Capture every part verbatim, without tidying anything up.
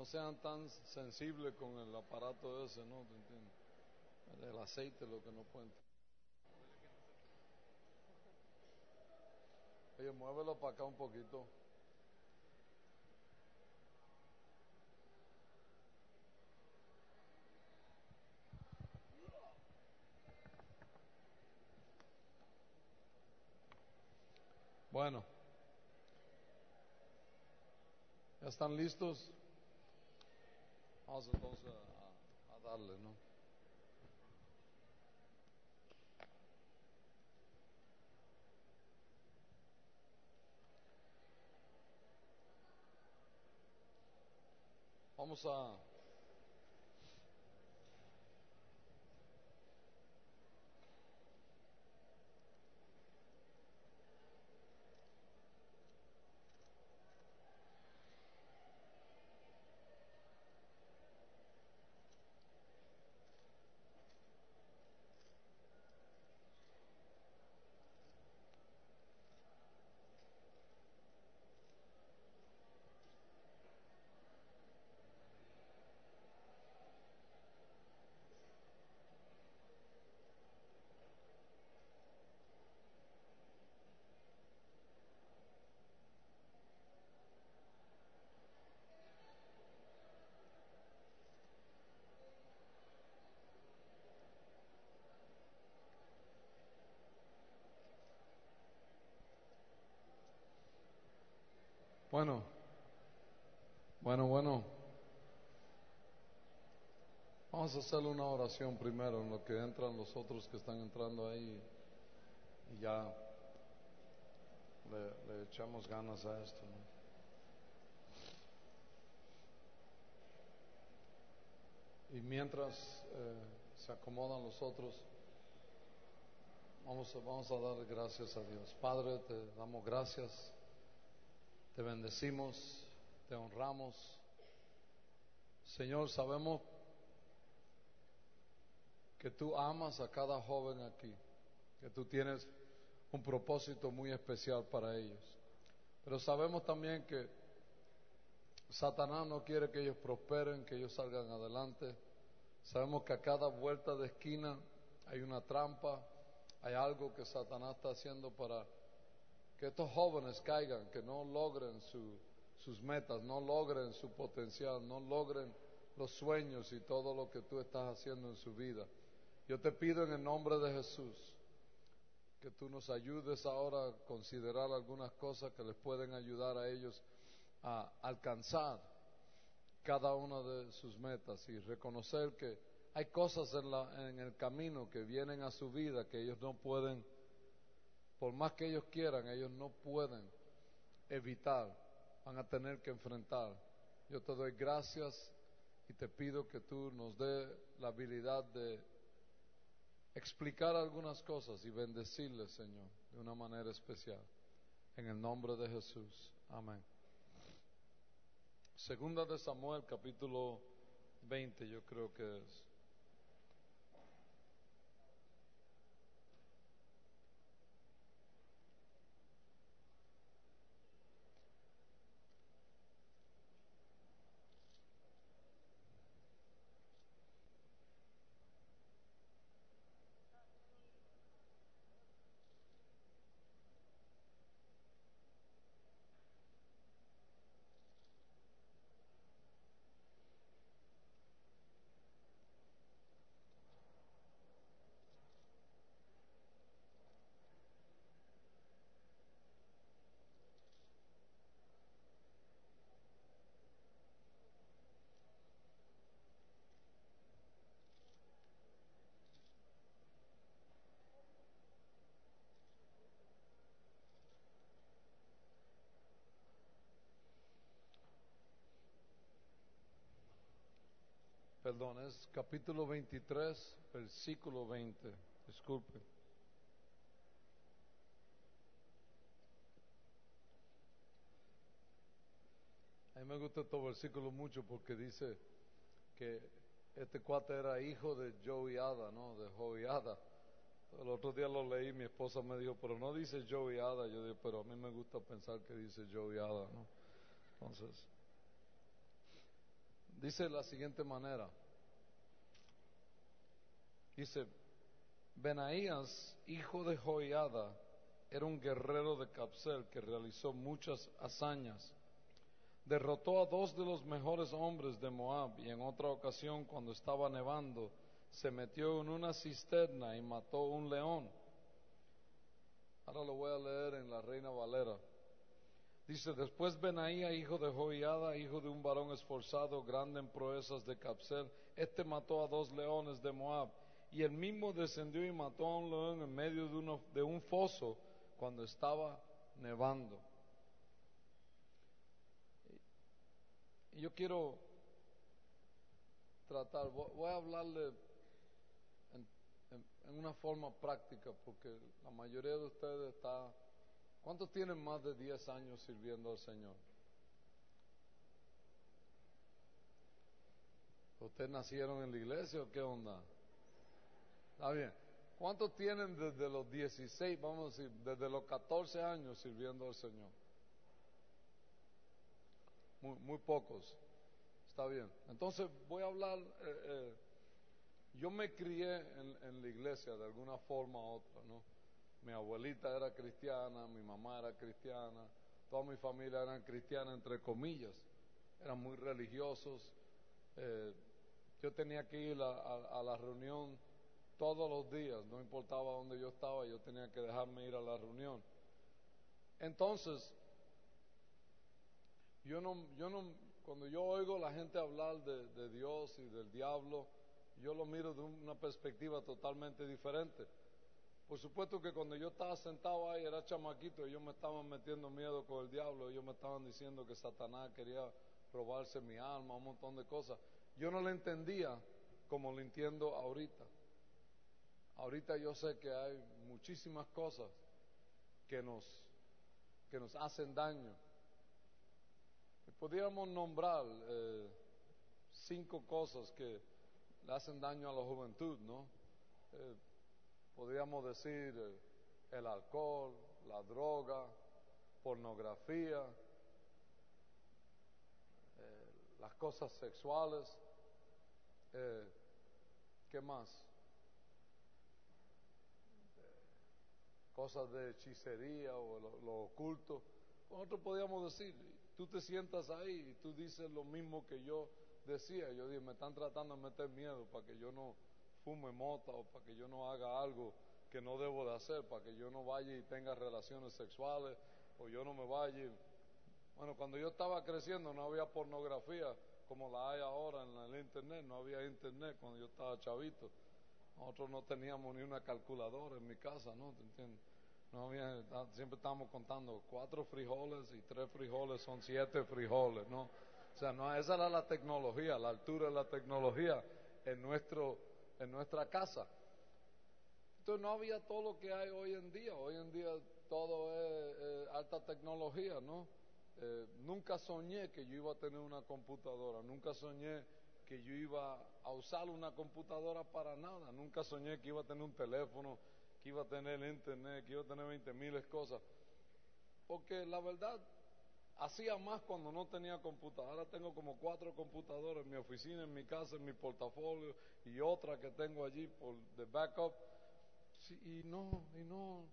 no sean tan sensibles con el aparato ese, ¿no? ¿Te entiendes? El aceite, lo que no pueden. Oye, muévelo para acá un poquito. Bueno, ¿ya están listos? Vamos entonces a, a darle, ¿no? Vamos a Bueno, bueno, bueno. Vamos a hacer una oración primero en lo que entran los otros que están entrando ahí y ya le, le echamos ganas a esto, ¿no? Y mientras eh, se acomodan los otros, vamos a, vamos a dar gracias a Dios. Padre, te damos gracias, te bendecimos, te honramos. Señor, sabemos que tú amas a cada joven aquí, que tú tienes un propósito muy especial para ellos. Pero sabemos también que Satanás no quiere que ellos prosperen, que ellos salgan adelante. Sabemos que a cada vuelta de esquina hay una trampa, hay algo que Satanás está haciendo para que estos jóvenes caigan, que no logren su, sus metas, no logren su potencial, no logren los sueños y todo lo que tú estás haciendo en su vida. Yo te pido en el nombre de Jesús que tú nos ayudes ahora a considerar algunas cosas que les pueden ayudar a ellos a alcanzar cada una de sus metas y reconocer que hay cosas en, la, en el camino que vienen a su vida que ellos no pueden, por más que ellos quieran, ellos no pueden evitar, van a tener que enfrentar. Yo te doy gracias y te pido que tú nos dé la habilidad de explicar algunas cosas y bendecirles, Señor, de una manera especial. En el nombre de Jesús. Amén. Segunda de Samuel, capítulo veinte, yo creo que es. Perdón, es capítulo veintitrés, versículo veinte. Disculpe. A mí me gusta este versículo mucho porque dice que este cuate era hijo de Joiada, ¿no? De Joiada. El otro día lo leí, mi esposa me dijo, pero no dice Joiada. Yo digo, pero a mí me gusta pensar que dice Joiada, ¿no? Entonces, Dice de la siguiente manera. Dice, Benaías, hijo de Joiada, era un guerrero de Capsel que realizó muchas hazañas. Derrotó a dos de los mejores hombres de Moab y en otra ocasión, cuando estaba nevando, se metió en una cisterna y mató un león. Ahora lo voy a leer en la Reina Valera. Dice, después Benaía, hijo de Joiada, hijo de un varón esforzado, grande en proezas de Capsel, este mató a dos leones de Moab, y él mismo descendió y mató a un león en medio de, uno, de un foso cuando estaba nevando. Y yo quiero tratar, voy a hablarle en, en, en una forma práctica, porque la mayoría de ustedes está... ¿Cuántos tienen más de diez años sirviendo al Señor? ¿Ustedes nacieron en la iglesia o qué onda? Está bien. ¿Cuántos tienen desde los dieciséis, vamos a decir, desde los catorce años sirviendo al Señor? Muy, muy pocos. Está bien. Entonces voy a hablar, eh, eh, yo me crié en, en la iglesia de alguna forma u otra, ¿no? Mi abuelita era cristiana, mi mamá era cristiana, toda mi familia eran cristiana, entre comillas, eran muy religiosos. Eh, yo tenía que ir a, a, a la reunión todos los días, no importaba dónde yo estaba, yo tenía que dejarme ir a la reunión. Entonces, yo no, yo no, cuando yo oigo a la gente hablar de, de Dios y del diablo, yo lo miro de una perspectiva totalmente diferente. Por supuesto que cuando yo estaba sentado ahí, era chamaquito, ellos me estaban metiendo miedo con el diablo, ellos me estaban diciendo que Satanás quería robarse mi alma, un montón de cosas. Yo no lo entendía como lo entiendo ahorita. Ahorita yo sé que hay muchísimas cosas que nos, que nos hacen daño. Y podríamos nombrar eh, cinco cosas que le hacen daño a la juventud, ¿no? Eh, podríamos decir eh, el alcohol, la droga, pornografía, eh, las cosas sexuales, eh, ¿qué más? Eh, cosas de hechicería o lo, lo oculto. Nosotros podríamos decir, tú te sientas ahí y tú dices lo mismo que yo decía. Yo dije, me están tratando de meter miedo para que yo no fume mota o para que yo no haga algo que no debo de hacer, para que yo no vaya y tenga relaciones sexuales o yo no me vaya y... Bueno, cuando yo estaba creciendo no había pornografía como la hay ahora en el internet, no había internet cuando yo estaba chavito. Nosotros no teníamos ni una calculadora en mi casa, ¿no? ¿Te entiendes? No había, siempre estábamos contando cuatro frijoles y tres frijoles son siete frijoles, ¿no? O sea, no, esa era la tecnología, la altura de la tecnología en nuestro, en nuestra casa. Entonces no había todo lo que hay hoy en día. Hoy en día todo es eh, alta tecnología, ¿no? Eh, nunca soñé que yo iba a tener una computadora, nunca soñé que yo iba a usar una computadora para nada, nunca soñé que iba a tener un teléfono, que iba a tener internet, que iba a tener veinte miles cosas. Porque la verdad, hacía más cuando no tenía computadora. Ahora tengo como cuatro computadoras en mi oficina, en mi casa, en mi portafolio y otra que tengo allí por de backup. Sí, y no, y no,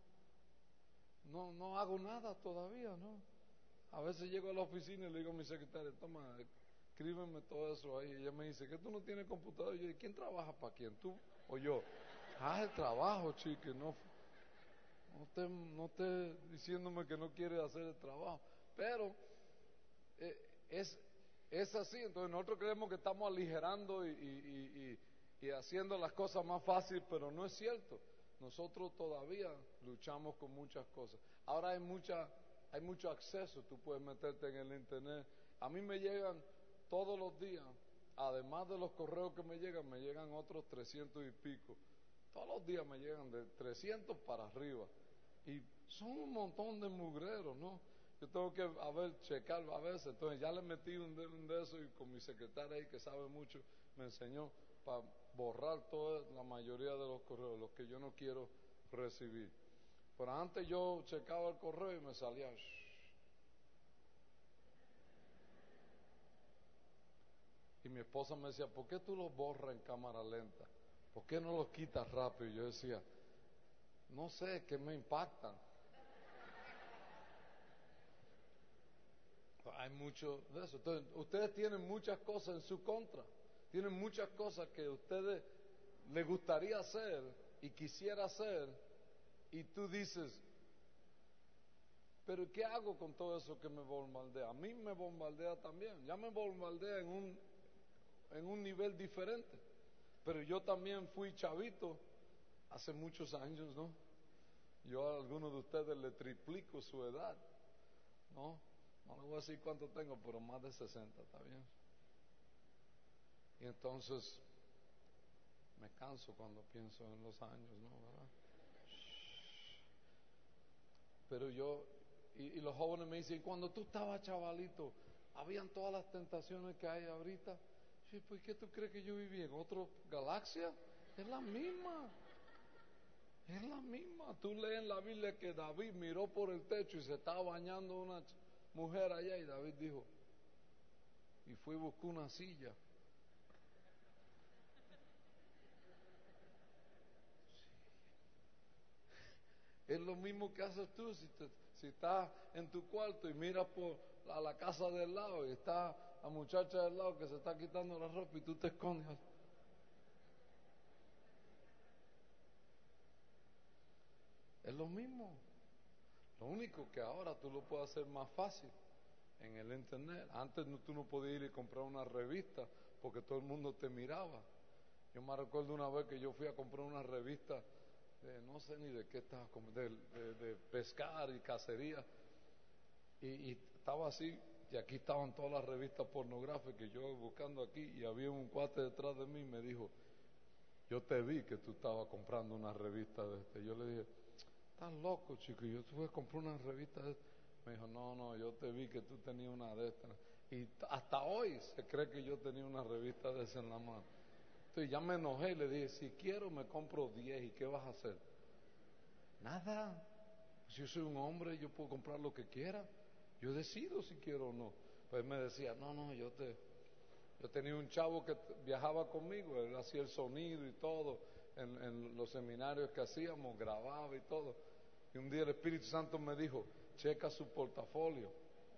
no, no hago nada todavía, ¿no? A veces llego a la oficina y le digo a mi secretaria, toma, escríbeme todo eso ahí. Y ella me dice, ¿que tú no tienes computadora? Y yo digo, ¿quién trabaja para quién? ¿Tú o yo? Ah, el trabajo, chique, no, no esté no esté diciéndome que no quiere hacer el trabajo. Pero eh, es, es así, entonces nosotros creemos que estamos aligerando y, y, y, y haciendo las cosas más fáciles, pero no es cierto. Nosotros todavía luchamos con muchas cosas. Ahora hay mucha, hay mucho acceso, tú puedes meterte en el internet. A mí me llegan todos los días, además de los correos que me llegan, me llegan otros trescientos y pico. Todos los días me llegan de trescientos para arriba. Y son un montón de mugreros, ¿no? Yo tengo que, a ver, checar a veces. Entonces ya le metí un de, un de eso y con mi secretaria ahí que sabe mucho me enseñó para borrar toda la mayoría de los correos, los que yo no quiero recibir. Pero antes yo checaba el correo y me salía... Shh. Y mi esposa me decía, ¿por qué tú los borras en cámara lenta? ¿Por qué no los quitas rápido? Y yo decía, no sé, que me impactan. Hay mucho de eso. Entonces, ustedes tienen muchas cosas en su contra. Tienen muchas cosas que a ustedes les gustaría hacer y quisiera hacer. Y tú dices, pero ¿qué hago con todo eso que me bombardea? A mí me bombardea también. Ya me bombardea en un, en un nivel diferente. Pero yo también fui chavito hace muchos años, ¿no? Yo a algunos de ustedes le triplico su edad, ¿no? No les voy a decir cuánto tengo, pero más de sesenta, ¿está bien? Y entonces me canso cuando pienso en los años, ¿no? ¿Verdad? Pero yo, y, y los jóvenes me dicen, cuando tú estabas chavalito, ¿habían todas las tentaciones que hay ahorita? Sí, pues ¿qué tú crees que yo viví en otra galaxia? Es la misma. Es la misma. Tú lees en la Biblia que David miró por el techo y se estaba bañando una mujer allá y David dijo, y fue y buscó una silla. Es lo mismo que haces tú si, te, si estás en tu cuarto y miras por a la casa del lado y está la muchacha del lado que se está quitando la ropa y tú te escondes. Es lo mismo. Lo único que ahora tú lo puedes hacer más fácil en el internet. Antes no, tú no podías ir y comprar una revista porque todo el mundo te miraba. Yo me recuerdo una vez que yo fui a comprar una revista de no sé ni de qué estaba, de, de, de pescar y cacería, y, y estaba así, y aquí estaban todas las revistas pornográficas, y yo buscando aquí, y había un cuate detrás de mí y me dijo, yo te vi que tú estabas comprando una revista de este. Yo le dije, estás loco, chico, yo te voy a comprar una revista de este. Me dijo, no, no, yo te vi que tú tenías una de estas. Y hasta hoy se cree que yo tenía una revista de esa en la mano. Entonces ya me enojé y le dije, si quiero me compro diez, ¿y qué vas a hacer? Nada. Si yo soy un hombre, yo puedo comprar lo que quiera. Yo decido si quiero o no. Pues me decía, no, no, yo te... Yo tenía un chavo que viajaba conmigo, él hacía el sonido y todo, en, en los seminarios que hacíamos, grababa y todo. Y un día el Espíritu Santo me dijo, checa su portafolio.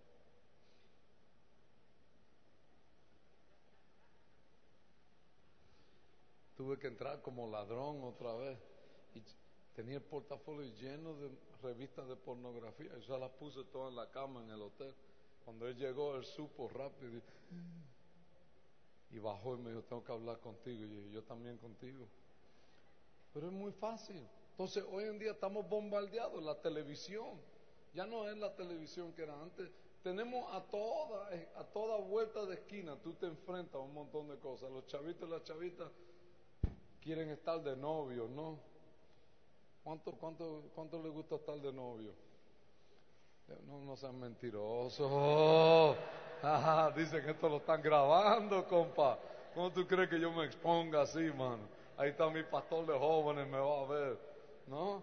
Tuve que entrar como ladrón otra vez. Y tenía el portafolio lleno de revistas de pornografía. Yo las puse todas en la cama en el hotel. Cuando él llegó, él supo rápido. Y, y bajó y me dijo, tengo que hablar contigo. Y yo, yo también contigo. Pero es muy fácil. Entonces, hoy en día estamos bombardeados. La televisión ya no es la televisión que era antes. Tenemos a toda, a toda vuelta de esquina, tú te enfrentas a un montón de cosas. Los chavitos y las chavitas quieren estar de novio, ¿no? ¿Cuánto, cuánto, cuánto les gusta estar de novio? No, no sean mentirosos. Ah, dicen que esto lo están grabando, compa. ¿Cómo tú crees que yo me exponga así, mano? Ahí está mi pastor de jóvenes, me va a ver, ¿no?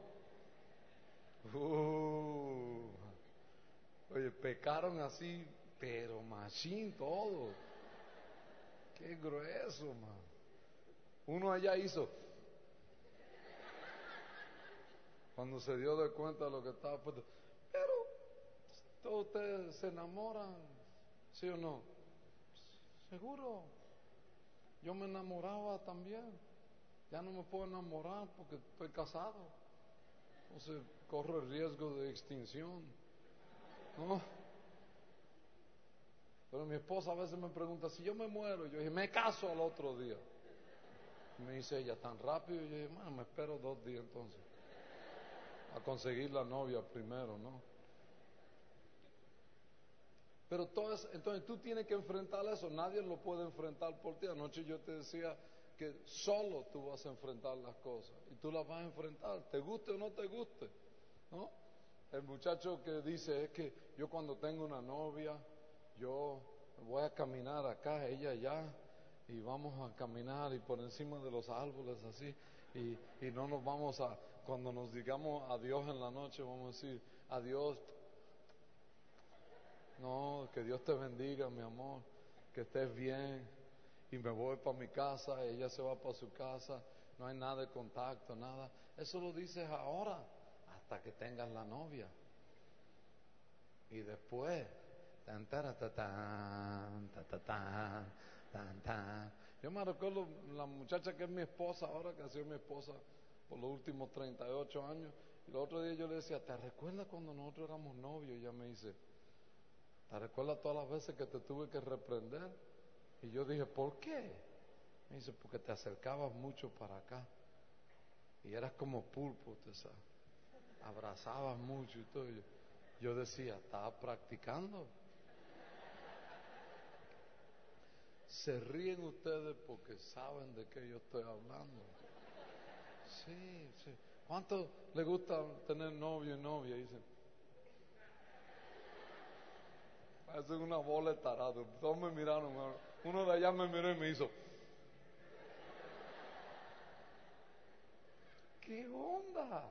Uh, oye, pecaron así, pero machín todo. Qué grueso, man. Uno allá hizo, cuando se dio de cuenta de lo que estaba puesto. Pero todos ustedes se enamoran, ¿sí o no? Seguro. Yo me enamoraba también. Ya no me puedo enamorar porque estoy casado. Entonces corro el riesgo de extinción, ¿no? Pero mi esposa a veces me pregunta, si yo me muero, yo dije, me caso al otro día. Y me dice ella, tan rápido. Y yo dije, bueno, me espero dos días entonces. A conseguir la novia primero, ¿no? Pero todo es, entonces tú tienes que enfrentar eso, nadie lo puede enfrentar por ti. Anoche yo te decía que solo tú vas a enfrentar las cosas y tú las vas a enfrentar, te guste o no te guste, ¿no? El muchacho que dice es que yo cuando tengo una novia, yo voy a caminar acá, ella allá, y vamos a caminar y por encima de los árboles así, y, y no nos vamos a, cuando nos digamos adiós en la noche, vamos a decir adiós. No, que Dios te bendiga, mi amor, que estés bien. y me voy para mi casa, ella se va para su casa, no hay nada de contacto, nada. Eso lo dices ahora, hasta que tengas la novia. Y después, tan, tan, tan, tan, tan, tan, tan, tan. Yo me recuerdo la muchacha que es mi esposa ahora, que ha sido mi esposa por los últimos treinta y ocho años. Y el otro día yo le decía, ¿te recuerdas cuando nosotros éramos novios? Y ella me dice, ¿te recuerdas todas las veces que te tuve que reprender? Y yo dije, ¿por qué? Me dice, porque te acercabas mucho para acá. Y eras como pulpo, te sabes. Abrazabas mucho y todo. Yo decía, estaba practicando. Se ríen ustedes porque saben de qué yo estoy hablando. Sí, sí. ¿Cuánto le gusta tener novio y novia? Dicen, parecen una bola de tarado. Todos me miraron. Uno de allá me miró y me hizo, ¿qué onda?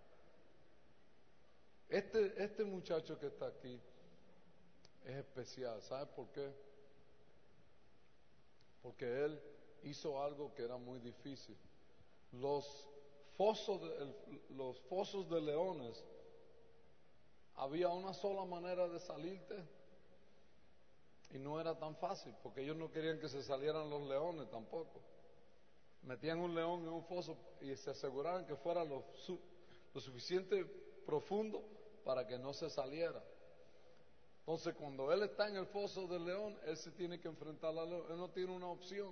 Este, este muchacho que está aquí es especial. ¿Sabe por qué? Porque él hizo algo que era muy difícil. Los fosos de, el, los fosos de leones, había una sola manera de salirte y no era tan fácil, porque ellos no querían que se salieran los leones tampoco. Metían un león en un foso y se aseguraban que fuera lo, su, lo suficiente profundo para que no se saliera. Entonces, cuando él está en el foso del león, él se tiene que enfrentar al león. Él no tiene una opción.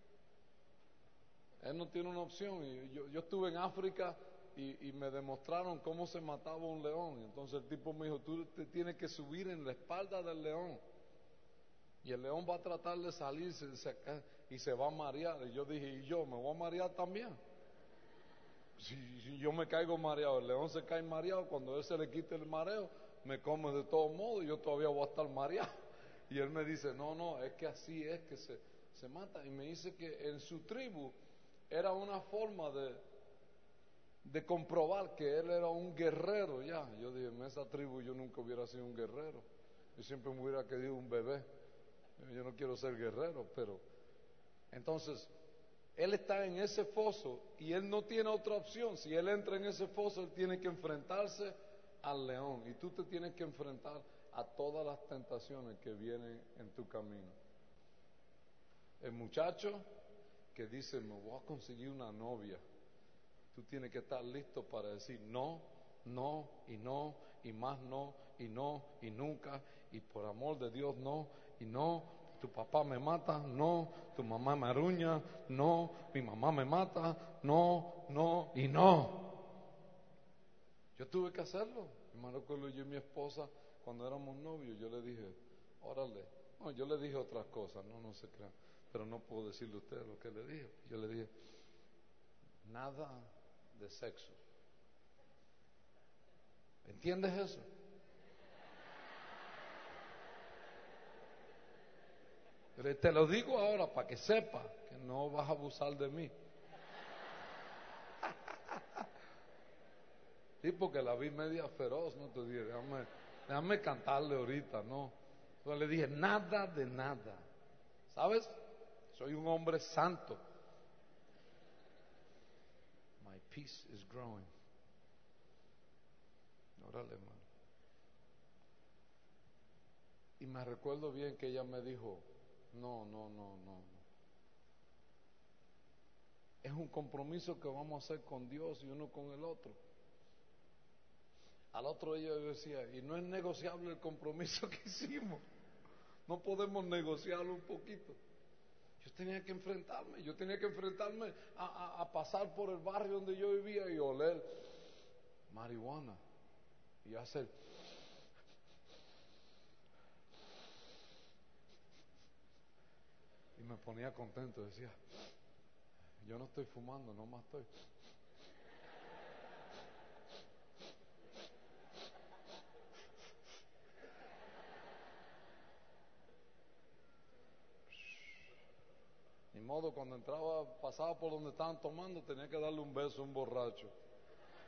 Él no tiene una opción. Y yo, yo estuve en África y, y me demostraron cómo se mataba un león. Entonces el tipo me dijo, tú te tienes que subir en la espalda del león. Y el león va a tratar de salirse y se va a marear. Y yo dije, ¿y yo me voy a marear también? Si, si yo me caigo mareado, el león se cae mareado, cuando él se le quite el mareo, me come de todos modos y yo todavía voy a estar mareado. Y él me dice, no, no, es que así es que se, se mata. Y me dice que en su tribu era una forma de, de comprobar que él era un guerrero ya. Yo dije, en esa tribu yo nunca hubiera sido un guerrero. Yo siempre me hubiera querido un bebé. Yo no quiero ser guerrero, pero... Entonces, él está en ese foso y él no tiene otra opción. Si él entra en ese foso, él tiene que enfrentarse al león. Y tú te tienes que enfrentar a todas las tentaciones que vienen en tu camino. El muchacho que dice, me voy a conseguir una novia, tú tienes que estar listo para decir no, no y no y más no y no y nunca y por amor de Dios no y no. Tu papá me mata, no. Tu mamá me aruña, no. Mi mamá me mata, no, no y no. Yo tuve que hacerlo. Me recuerdo yo y mi esposa cuando éramos novios, yo le dije, órale. No, yo le dije otras cosas, no, no se crean, pero no puedo decirle a ustedes lo que le dije. Yo le dije, nada de sexo. ¿Entiendes eso? Te lo digo ahora para que sepa que no vas a abusar de mí. Sí, porque la vi media feroz, no te dije, déjame, déjame cantarle ahorita, no. Entonces le dije, nada de nada. ¿Sabes? Soy un hombre santo. My peace is growing. Órale, hermano. Y me recuerdo bien que ella me dijo, no, no, no, no. Es un compromiso que vamos a hacer con Dios y uno con el otro. Al otro día yo decía, y no es negociable el compromiso que hicimos. No podemos negociarlo un poquito. Yo tenía que enfrentarme, yo tenía que enfrentarme a, a, a pasar por el barrio donde yo vivía y oler marihuana y hacer... Y me ponía contento, decía, yo no estoy fumando, no más estoy... Ni modo, cuando entraba, pasaba por donde estaban tomando, tenía que darle un beso a un borracho.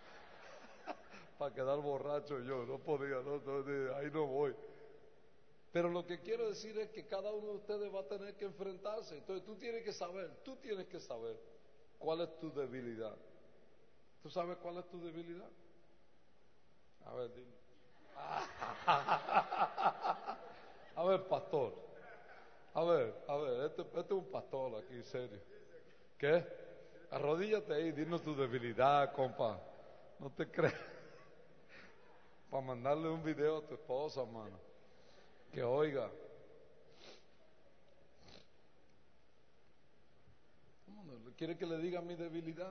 Para quedar borracho yo, no podía, no, no, ahí no voy. Pero lo que quiero decir es que cada uno de ustedes va a tener que enfrentarse. Entonces tú tienes que saber, tú tienes que saber cuál es tu debilidad. ¿Tú sabes cuál es tu debilidad? A ver, dime. A ver, pastor. A ver, a ver, este, este es un pastor aquí, serio. ¿Qué? Arrodíllate ahí, dinos tu debilidad, compa. No te creas. Para mandarle un video a tu esposa, mano. Que oiga. ¿Quiere que le diga mi debilidad?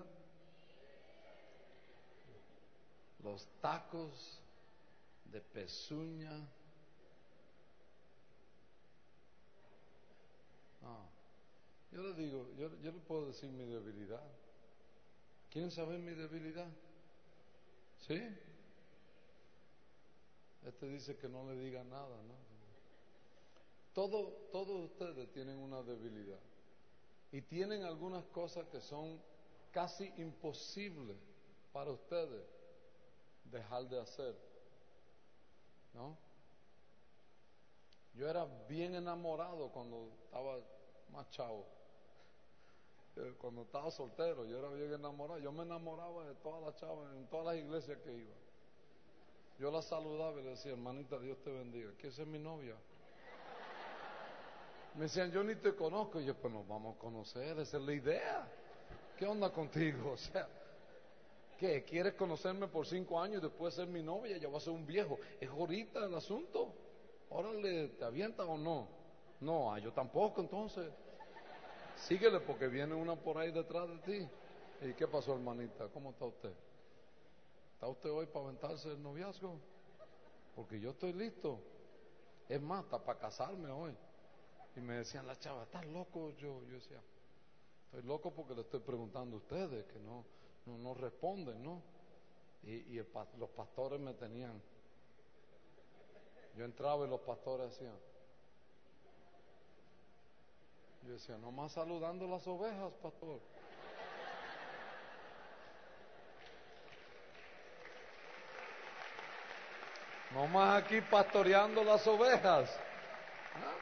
Los tacos de pezuña. No. Yo le digo, yo, yo le puedo decir mi debilidad. ¿Quieren saber mi debilidad? ¿Sí? Este dice que no le diga nada, ¿no? Todo, todos ustedes tienen una debilidad. Y tienen algunas cosas que son casi imposibles para ustedes dejar de hacer, ¿no? Yo era bien enamorado cuando estaba más chavo. Cuando estaba soltero, yo era bien enamorado. Yo me enamoraba de todas las chavas en todas las iglesias que iba. Yo la saludaba y le decía, hermanita, Dios te bendiga. ¿Quieres ser mi novia? Me decían, yo ni te conozco. Y yo, pues nos vamos a conocer, esa es la idea. ¿Qué onda contigo? O sea, ¿qué? ¿Quieres conocerme por cinco años y después ser mi novia? Ya va a ser un viejo. Es ahorita el asunto. Órale, ¿te avientas o no? No, ah, yo tampoco, entonces. Síguele porque viene una por ahí detrás de ti. ¿Y qué pasó, hermanita? ¿Cómo está usted? ¿Está usted hoy para aventarse el noviazgo? Porque yo estoy listo. Es más, está para casarme hoy. Y me decían las chavas, ¿estás loco? Yo, yo decía, estoy loco porque le estoy preguntando a ustedes, que no, no, no responden, ¿no? Y, y el, los pastores me tenían. Yo entraba y los pastores hacían. Yo decía, nomás saludando las ovejas, pastor. Nomás aquí pastoreando las ovejas. ¿Ah?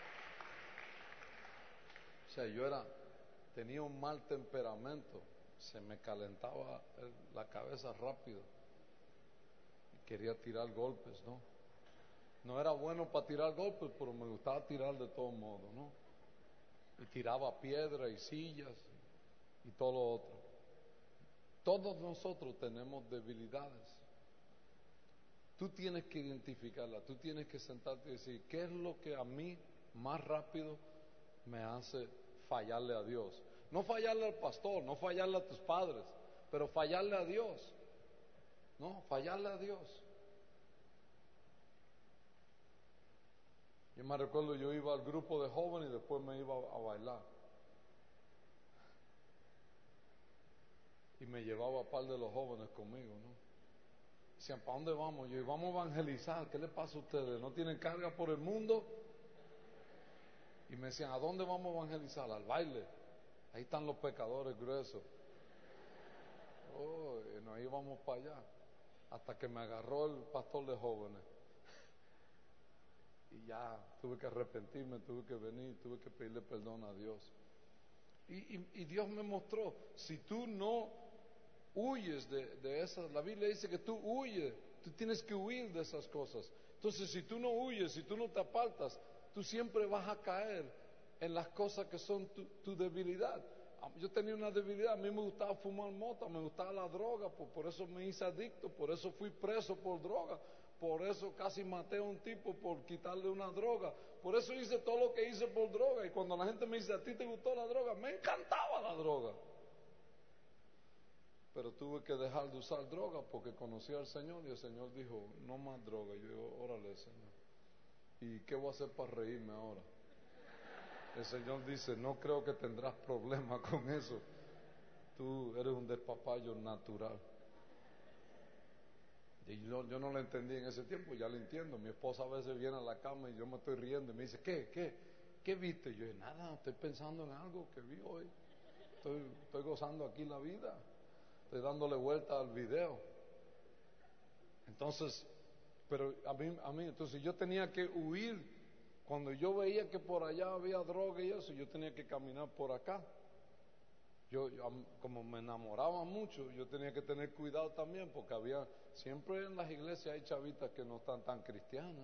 O sea, yo era, tenía un mal temperamento, se me calentaba el, la cabeza rápido. Quería tirar golpes, ¿no? No era bueno para tirar golpes, pero me gustaba tirar de todos modos, ¿no? Y tiraba piedra y sillas y todo lo otro. Todos nosotros tenemos debilidades. Tú tienes que identificarla, tú tienes que sentarte y decir, ¿qué es lo que a mí más rápido me hace fallarle a Dios? No fallarle al pastor, no fallarle a tus padres, pero fallarle a Dios. No, fallarle a Dios. Yo me recuerdo, yo iba al grupo de jóvenes y después me iba a bailar. Y me llevaba a par de los jóvenes conmigo, ¿no? Decían, ¿para dónde vamos? Yo, vamos a evangelizar. ¿Qué les pasa a ustedes? ¿No tienen carga por el mundo? Y me decían, ¿a dónde vamos a evangelizar? Al baile. Ahí están los pecadores gruesos. Oh, y nos íbamos para allá. Hasta que me agarró el pastor de jóvenes. Y ya tuve que arrepentirme, tuve que venir, tuve que pedirle perdón a Dios. Y, y, y Dios me mostró, si tú no huyes de, de esas, la Biblia dice que tú huyes, tú tienes que huir de esas cosas. Entonces, si tú no huyes, si tú no te apartas, tú siempre vas a caer en las cosas que son tu, tu debilidad. Yo tenía una debilidad, a mí me gustaba fumar mota, me gustaba la droga, por, por eso me hice adicto, por eso fui preso por droga, por eso casi maté a un tipo por quitarle una droga, por eso hice todo lo que hice por droga. Y cuando la gente me dice, ¿a ti te gustó la droga? Me encantaba la droga. Pero tuve que dejar de usar droga porque conocí al Señor y el Señor dijo, no más droga. Y yo digo, órale, Señor, ¿y qué voy a hacer para reírme ahora? El Señor dice, no creo que tendrás problemas con eso. Tú eres un despapayo natural. Y yo, yo no lo entendí en ese tiempo, ya lo entiendo. Mi esposa a veces viene a la cama y yo me estoy riendo y me dice, ¿qué? ¿Qué? ¿Qué viste? Y yo dije, nada, estoy pensando en algo que vi hoy. Estoy, estoy gozando aquí la vida. Estoy dándole vuelta al video. Entonces, pero a mí, a mí, entonces yo tenía que huir Cuando yo veía que por allá había droga y eso, yo tenía que caminar por acá. Yo, yo, como me enamoraba mucho, yo tenía que tener cuidado también, porque había, siempre en las iglesias hay chavitas que no están tan cristianas.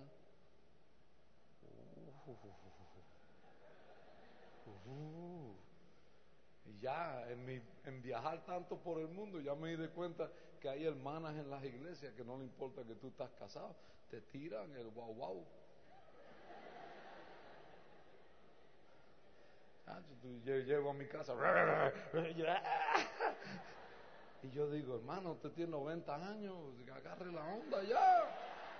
Uh, uh, uh, y ya en, mi, en viajar tanto por el mundo, ya me di cuenta que hay hermanas en las iglesias que no le importa que tú estás casado, te tiran el guau guau. Ah, yo llego a mi casa y yo digo, hermano, usted tiene noventa años, agarre la onda ya.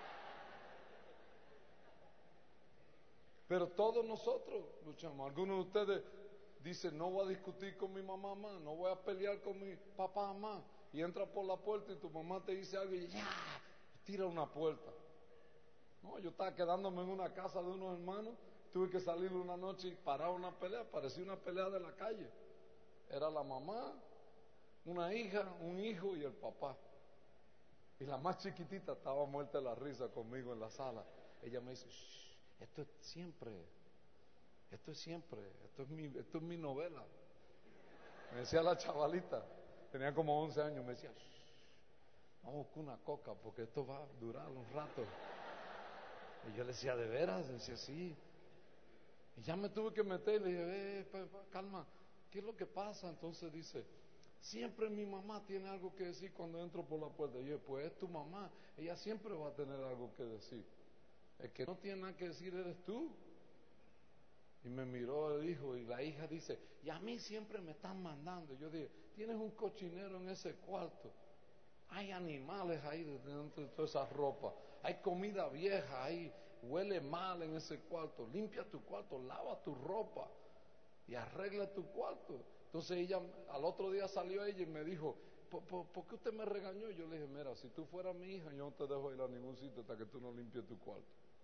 Pero todos nosotros luchamos. Algunos de ustedes dicen, no voy a discutir con mi mamá más, no voy a pelear con mi papá más. Y entra por la puerta y tu mamá te dice algo y ya, tira una puerta. No, yo estaba quedándome en una casa de unos hermanos, tuve que salir una noche y parar una pelea, parecía una pelea de la calle. Era la mamá, una hija, un hijo y el papá. Y la más chiquitita estaba muerta de la risa conmigo en la sala. Ella me dice, shh, esto es siempre, esto es siempre, esto es mi, esto es mi novela. Me decía la chavalita, tenía como once años, me decía, shh, vamos a buscar una coca porque esto va a durar un rato. Y yo le decía, ¿de veras? Le decía, sí. Y ya me tuve que meter y le dije, eh, pa, pa, calma, ¿qué es lo que pasa? Entonces dice, siempre mi mamá tiene algo que decir cuando entro por la puerta. Y yo, pues es tu mamá, ella siempre va a tener algo que decir. El que no tiene nada que decir eres tú. Y me miró el hijo y la hija dice, y a mí siempre me están mandando. Y yo dije, tienes un cochinero en ese cuarto. Hay animales ahí dentro de toda esa ropa. Hay comida vieja ahí. Huele mal en ese cuarto. Limpia tu cuarto, lava tu ropa y arregla tu cuarto. Entonces ella, al otro día salió ella y me dijo, ¿por, por, ¿por qué usted me regañó? Yo le dije, mira, si tú fueras mi hija, yo no te dejo ir a ningún sitio hasta que tú no limpies tu cuarto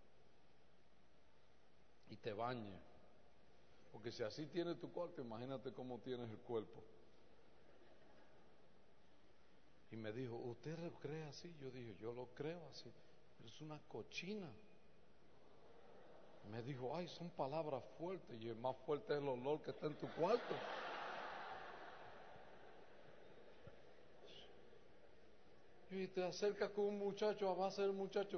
y te bañes. Porque si así tienes tu cuarto, imagínate cómo tienes el cuerpo. Y me dijo, ¿usted lo cree así? Yo dije, yo lo creo así. Pero es una cochina. Me dijo, ay, son palabras fuertes. Y el más fuerte es el olor que está en tu cuarto. Y te acercas con un muchacho, va a ser el muchacho.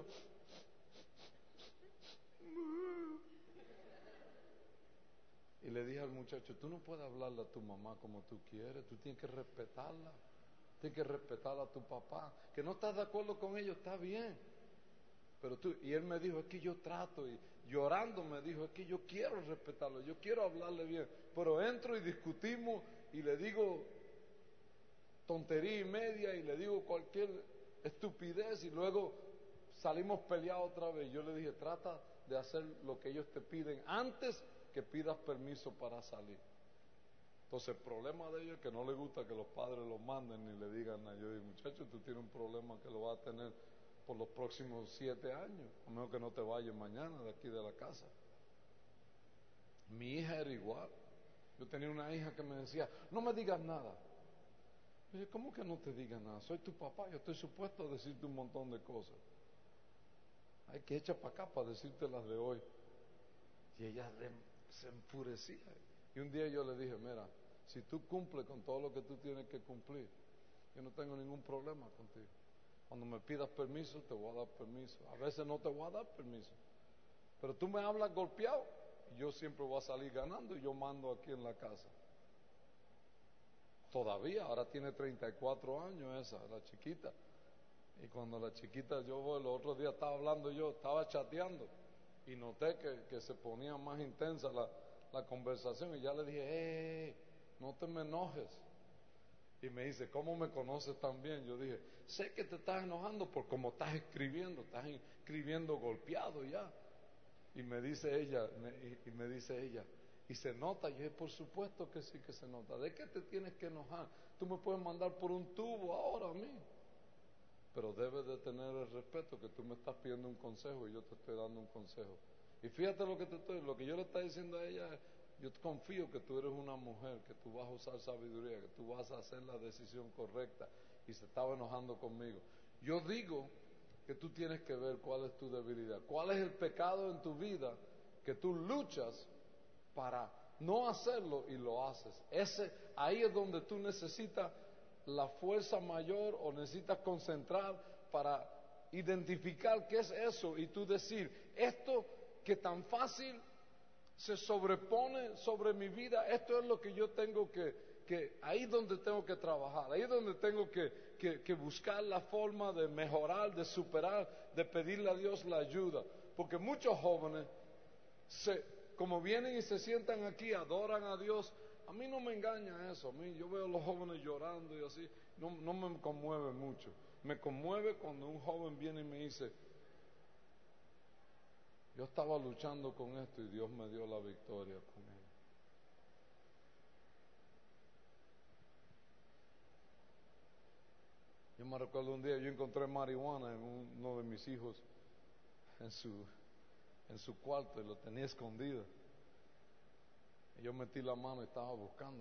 Y le dije al muchacho, tú no puedes hablarle a tu mamá como tú quieres, tú tienes que respetarla. Tienes que respetar a tu papá. Que no estás de acuerdo con ellos, está bien. Pero tú, y él me dijo, es que yo trato, y llorando me dijo, es que yo quiero respetarlo, yo quiero hablarle bien. Pero entro y discutimos y le digo tontería y media y le digo cualquier estupidez y luego salimos peleados otra vez. Yo le dije, trata de hacer lo que ellos te piden antes que pidas permiso para salir. Entonces el problema de ellos es que no les gusta que los padres los manden ni le digan nada. Yo digo, muchacho, tú tienes un problema que lo vas a tener por los próximos siete años, a menos que no te vayas mañana de aquí de la casa. Mi hija era igual. Yo tenía una hija que me decía, no me digas nada. Yo dije, ¿cómo que no te digas nada? Soy tu papá, yo estoy supuesto a decirte un montón de cosas. Hay que echar para acá para decirte las de hoy. Y ella le, se enfurecía. Y un día yo le dije, mira, si tú cumples con todo lo que tú tienes que cumplir, yo no tengo ningún problema contigo. Cuando me pidas permiso, te voy a dar permiso. A veces no te voy a dar permiso. Pero tú me hablas golpeado y yo siempre voy a salir ganando y yo mando aquí en la casa. Todavía, ahora tiene treinta y cuatro años esa, la chiquita. Y cuando la chiquita, yo voy, el otro día estaba hablando yo, estaba chateando y noté que, que se ponía más intensa la, la conversación y ya le dije, eh, no te me enojes. Y me dice, ¿cómo me conoces tan bien? Yo dije, sé que te estás enojando por cómo estás escribiendo, estás escribiendo golpeado ya. Y me dice ella, me, y, y me dice ella, y se nota. Yo dije, por supuesto que sí que se nota. ¿De qué te tienes que enojar? Tú me puedes mandar por un tubo ahora a mí. Pero debes de tener el respeto que tú me estás pidiendo un consejo y yo te estoy dando un consejo. Y fíjate lo que te estoy, lo que yo le estoy diciendo a ella, yo confío que tú eres una mujer, que tú vas a usar sabiduría, que tú vas a hacer la decisión correcta. Y se estaba enojando conmigo. Yo digo que tú tienes que ver cuál es tu debilidad, cuál es el pecado en tu vida que tú luchas para no hacerlo y lo haces. Ese, ahí es donde tú necesitas la fuerza mayor o necesitas concentrar para identificar qué es eso y tú decir, esto que tan fácil se sobrepone sobre mi vida, esto es lo que yo tengo que, que ahí es donde tengo que trabajar, ahí es donde tengo que, que, que buscar la forma de mejorar, de superar, de pedirle a Dios la ayuda, porque muchos jóvenes se, como vienen y se sientan aquí, adoran a Dios. A mí no me engaña eso, a mí yo veo a los jóvenes llorando y así, no, no me conmueve mucho. Me conmueve cuando un joven viene y me dice, yo estaba luchando con esto y Dios me dio la victoria con él. Yo me recuerdo un día, yo encontré marihuana en uno de mis hijos en su, en su cuarto y lo tenía escondido. Y yo metí la mano y estaba buscando.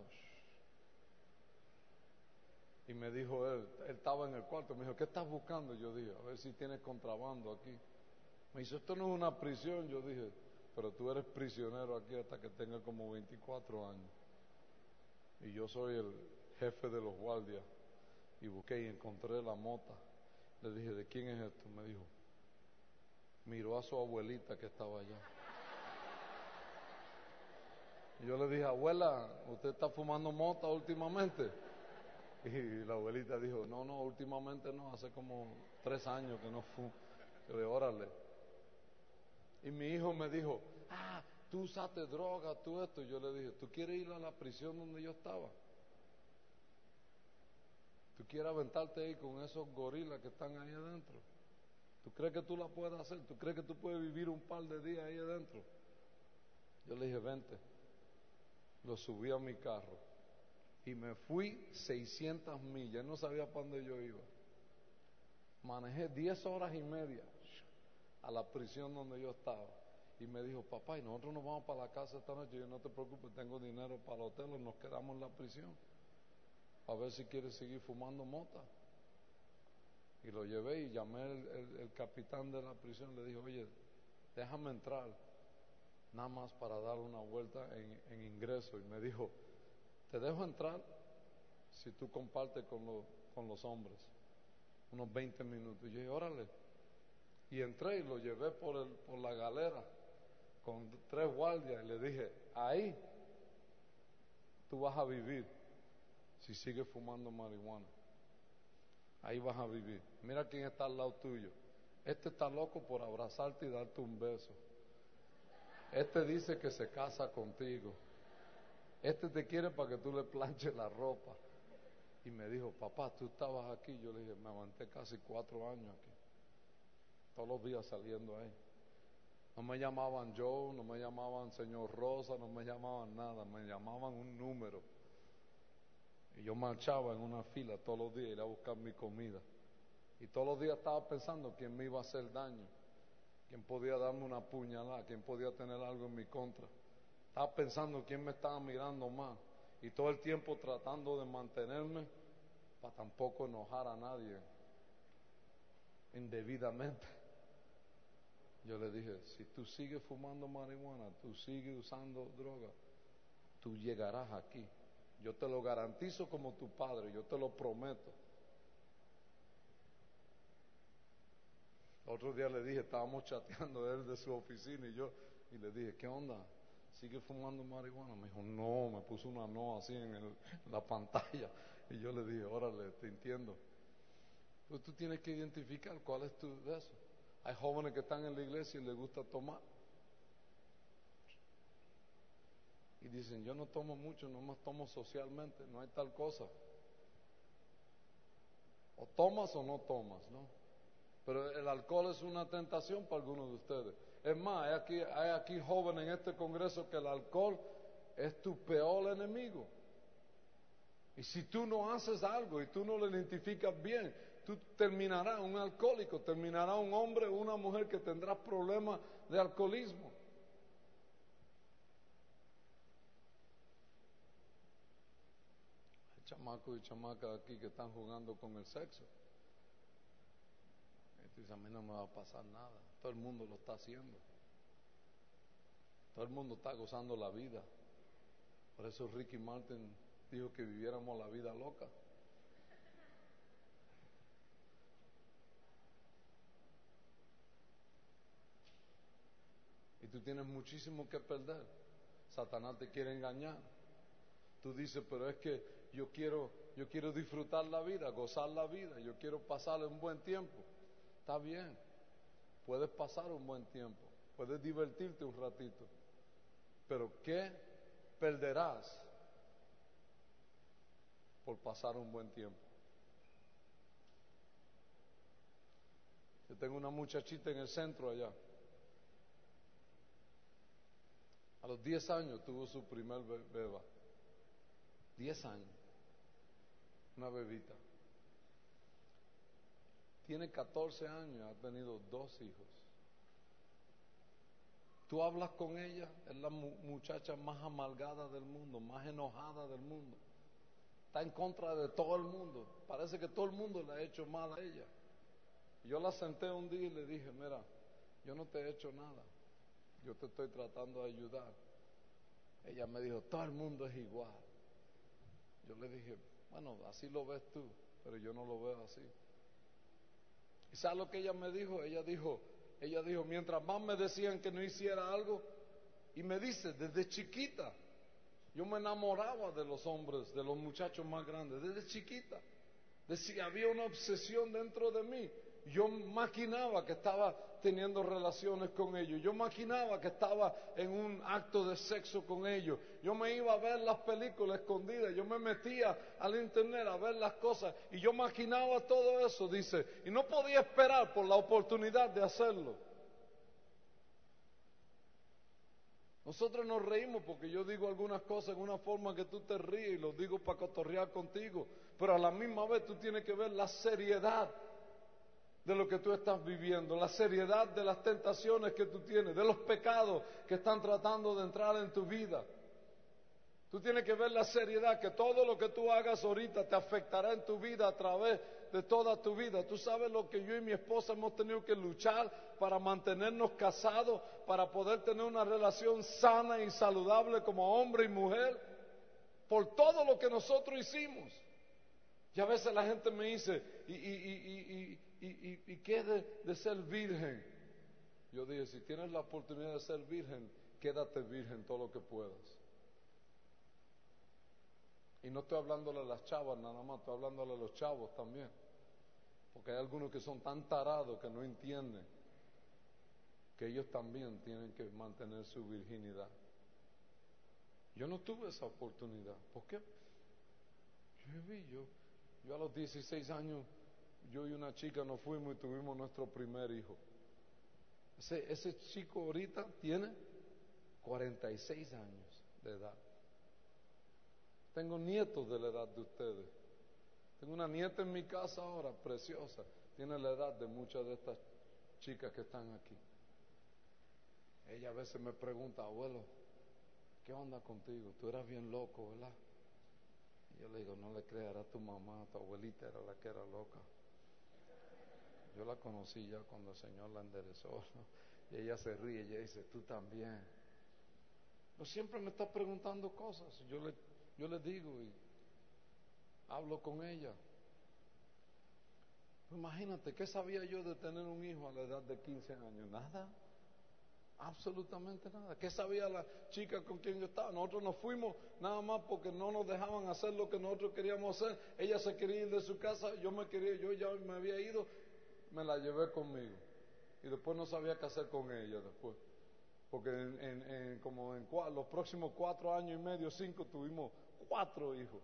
Y me dijo él, él estaba en el cuarto, me dijo, ¿qué estás buscando? Yo dije, a ver si tienes contrabando aquí. Me dice, esto no es una prisión. Yo dije, pero tú eres prisionero aquí hasta que tengas como veinticuatro años. Y yo soy el jefe de los guardias. Y busqué y encontré la mota. Le dije, ¿de quién es esto? Me dijo, miró a su abuelita que estaba allá. Y yo le dije, abuela, ¿usted está fumando mota últimamente? Y la abuelita dijo, no, no, últimamente no, hace como tres años que no fumo. Yo le dije, órale. Y mi hijo me dijo, ah, tú usaste droga, tú esto. Y yo le dije, ¿tú quieres ir a la prisión donde yo estaba? ¿Tú quieres aventarte ahí con esos gorilas que están ahí adentro? ¿Tú crees que tú la puedes hacer? ¿Tú crees que tú puedes vivir un par de días ahí adentro? Yo le dije, vente. Lo subí a mi carro y me fui seiscientas millas. No sabía para dónde yo iba. Manejé diez horas y media a la prisión donde yo estaba. Y me dijo, papá, y nosotros nos vamos para la casa esta noche. Y yo, no te preocupes, tengo dinero para el hotel y nos quedamos en la prisión. A ver si quieres seguir fumando mota. Y lo llevé y llamé al el, el capitán de la prisión. Le dije, oye, déjame entrar, nada más para dar una vuelta en, en ingreso. Y me dijo, te dejo entrar si tú compartes con, lo, con los hombres. Unos veinte minutos. Y yo dije, órale. Y entré y lo llevé por, el, por la galera con tres guardias. Y le dije, ahí tú vas a vivir si sigues fumando marihuana. Ahí vas a vivir. Mira quién está al lado tuyo. Este está loco por abrazarte y darte un beso. Este dice que se casa contigo. Este te quiere para que tú le planches la ropa. Y me dijo, papá, tú estabas aquí. Yo le dije, me aguanté casi cuatro años aquí. Todos los días saliendo ahí. No me llamaban Joe, no me llamaban señor Rosa, no me llamaban nada. Me llamaban un número. Y yo marchaba en una fila todos los días, ir a buscar mi comida. Y todos los días estaba pensando quién me iba a hacer daño, quién podía darme una puñalada, quién podía tener algo en mi contra. Estaba pensando quién me estaba mirando más. Y todo el tiempo tratando de mantenerme para tampoco enojar a nadie indebidamente. Yo le dije, si tú sigues fumando marihuana, tú sigues usando droga, tú llegarás aquí. Yo te lo garantizo como tu padre, yo te lo prometo. Otro día le dije, estábamos chateando él de su oficina y yo, y le dije, ¿qué onda? ¿Sigue fumando marihuana? Me dijo, no, me puso una no así en, el, en la pantalla. Y yo le dije, órale, te entiendo. Pero tú tienes que identificar cuál es tu de eso. Hay jóvenes que están en la iglesia y les gusta tomar. Y dicen, yo no tomo mucho, nomás tomo socialmente, no hay tal cosa. O tomas o no tomas, ¿no? Pero el alcohol es una tentación para algunos de ustedes. Es más, hay aquí, hay aquí jóvenes en este congreso que el alcohol es tu peor enemigo. Y si tú no haces algo y tú no lo identificas bien, tú terminarás un alcohólico, terminarás un hombre o una mujer que tendrá problemas de alcoholismo. Hay chamacos y chamacas aquí que están jugando con el sexo. Y tú dices, a mí no me va a pasar nada. Todo el mundo lo está haciendo. Todo el mundo está gozando la vida. Por eso Ricky Martin dijo que viviéramos la vida loca. Y tú tienes muchísimo que perder. Satanás te quiere engañar. Tú dices, pero es que yo quiero, yo quiero disfrutar la vida, gozar la vida, yo quiero pasar un buen tiempo. Está bien, puedes pasar un buen tiempo, puedes divertirte un ratito, pero ¿qué perderás por pasar un buen tiempo? Yo tengo una muchachita en el centro allá. A los diez años tuvo su primer beba. diez años. Una bebita. Tiene catorce años, ha tenido dos hijos. Tú hablas con ella, es la mu- muchacha más amargada del mundo, más enojada del mundo. Está en contra de todo el mundo. Parece que todo el mundo le ha hecho mal a ella. Yo la senté un día y le dije, mira, yo no te he hecho nada. Yo te estoy tratando de ayudar. Ella me dijo, todo el mundo es igual. Yo le dije, bueno, así lo ves tú, pero yo no lo veo así. ¿Y sabes lo que ella me dijo? Ella dijo, ella dijo, mientras más me decían que no hiciera algo, y me dice, desde chiquita, yo me enamoraba de los hombres, de los muchachos más grandes, desde chiquita. Decía, había una obsesión dentro de mí. Yo maquinaba que estaba teniendo relaciones con ellos. Yo maquinaba que estaba en un acto de sexo con ellos. Yo me iba a ver las películas escondidas. Yo me metía al internet a ver las cosas. Y yo maquinaba todo eso, dice. Y no podía esperar por la oportunidad de hacerlo. Nosotros nos reímos porque yo digo algunas cosas en una forma que tú te ríes y lo digo para cotorrear contigo. Pero a la misma vez tú tienes que ver la seriedad de lo que tú estás viviendo, la seriedad de las tentaciones que tú tienes, de los pecados que están tratando de entrar en tu vida. Tú tienes que ver la seriedad, que todo lo que tú hagas ahorita te afectará en tu vida a través de toda tu vida. Tú sabes lo que yo y mi esposa hemos tenido que luchar para mantenernos casados, para poder tener una relación sana y saludable como hombre y mujer, por todo lo que nosotros hicimos. Y a veces la gente me dice, ¿y, y, y, y, y, y qué de, de ser virgen? Yo dije, si tienes la oportunidad de ser virgen, quédate virgen todo lo que puedas. Y no estoy hablándole a las chavas nada más, estoy hablándole a los chavos también. Porque hay algunos que son tan tarados que no entienden que ellos también tienen que mantener su virginidad. Yo no tuve esa oportunidad. ¿Por qué? Yo vi, yo, yo a los dieciséis años, yo y una chica nos fuimos y tuvimos nuestro primer hijo. Ese, ese chico ahorita tiene cuarenta y seis años de edad. Tengo nietos de la edad de ustedes. Tengo una nieta en mi casa ahora, preciosa. Tiene la edad de muchas de estas chicas que están aquí. Ella a veces me pregunta, abuelo, ¿qué onda contigo? Tú eras bien loco, ¿verdad? Y yo le digo, no le creas, era tu mamá, tu abuelita era la que era loca. Yo la conocí ya cuando el Señor la enderezó, ¿no? Y ella se ríe, ella dice, tú también. Pero siempre me está preguntando cosas. Yo le, yo le digo y hablo con ella. Pero imagínate, ¿qué sabía yo de tener un hijo a la edad de quince años? Nada. Absolutamente nada. ¿Qué sabía la chica con quien yo estaba? Nosotros nos fuimos nada más porque no nos dejaban hacer lo que nosotros queríamos hacer. Ella se quería ir de su casa, yo me quería, yo ya me había ido, me la llevé conmigo. Y después no sabía qué hacer con ella después. Porque en, en, en, como en cua, los próximos cuatro años y medio, cinco, tuvimos cuatro hijos.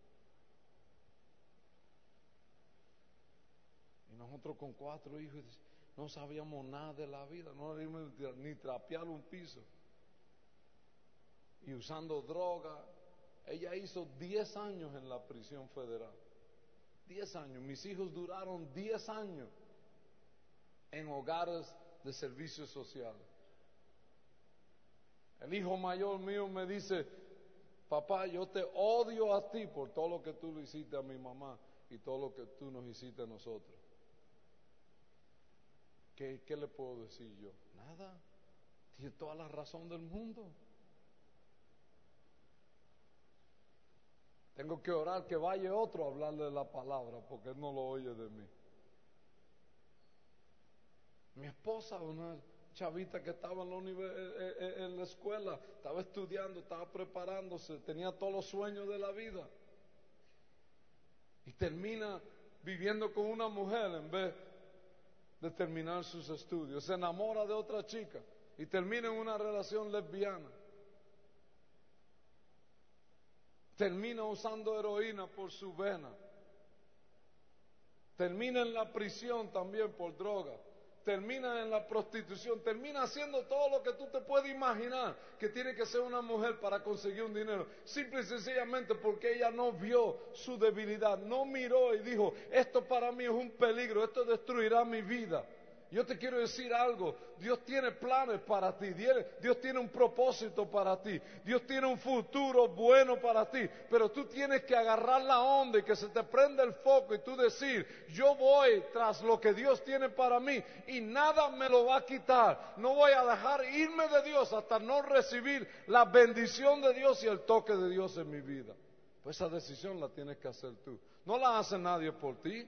Y nosotros con cuatro hijos no sabíamos nada de la vida, no sabíamos ni trapear un piso. Y usando droga. Ella hizo diez años en la prisión federal. Diez años. Mis hijos duraron diez años en hogares de servicios sociales. El hijo mayor mío me dice, papá, yo te odio a ti por todo lo que tú le hiciste a mi mamá y todo lo que tú nos hiciste a nosotros. ¿Qué, qué le puedo decir yo? Nada. Tiene toda la razón del mundo. Tengo que orar que vaya otro a hablarle la palabra, porque él no lo oye de mí. Mi esposa, una chavita que estaba en la, univer- en la escuela, estaba estudiando, estaba preparándose, tenía todos los sueños de la vida. Y termina viviendo con una mujer en vez de terminar sus estudios. Se enamora de otra chica y termina en una relación lesbiana. Termina usando heroína por su vena. Termina en la prisión también por droga. Termina en la prostitución. Termina haciendo todo lo que tú te puedes imaginar que tiene que ser una mujer para conseguir un dinero. Simple y sencillamente porque ella no vio su debilidad. No miró y dijo, esto para mí es un peligro. Esto destruirá mi vida. Yo te quiero decir algo, Dios tiene planes para ti, Dios tiene un propósito para ti, Dios tiene un futuro bueno para ti, pero tú tienes que agarrar la onda y que se te prenda el foco y tú decir, yo voy tras lo que Dios tiene para mí y nada me lo va a quitar, no voy a dejar irme de Dios hasta no recibir la bendición de Dios y el toque de Dios en mi vida. Pues esa decisión la tienes que hacer tú, no la hace nadie por ti.